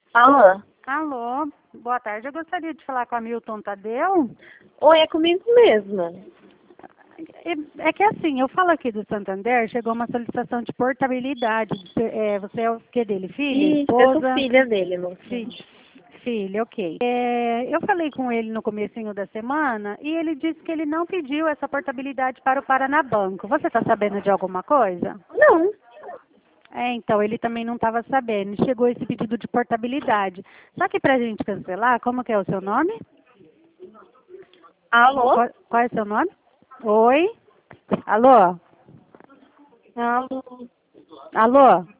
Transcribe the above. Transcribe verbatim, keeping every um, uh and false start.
Alô? Alô, boa tarde. Eu gostaria de falar com a Milton Tadeu. Oi, é comigo mesma. É é que assim, eu falo aqui do Santander, chegou uma solicitação de portabilidade. É, você é o que dele? Filha? Isso, eu sou Esposa? filha dele, moça. Filho. Filho, ok. É, eu falei com ele no comecinho da semana e ele disse que ele não pediu essa portabilidade para o Paranabanco. Você está sabendo de alguma coisa? Não. É, então, ele também não estava sabendo. Chegou esse pedido de portabilidade. Só que para a gente cancelar, como que é o seu nome? Alô? Qual, qual é o seu nome? Oi? Alô? Alô? Alô?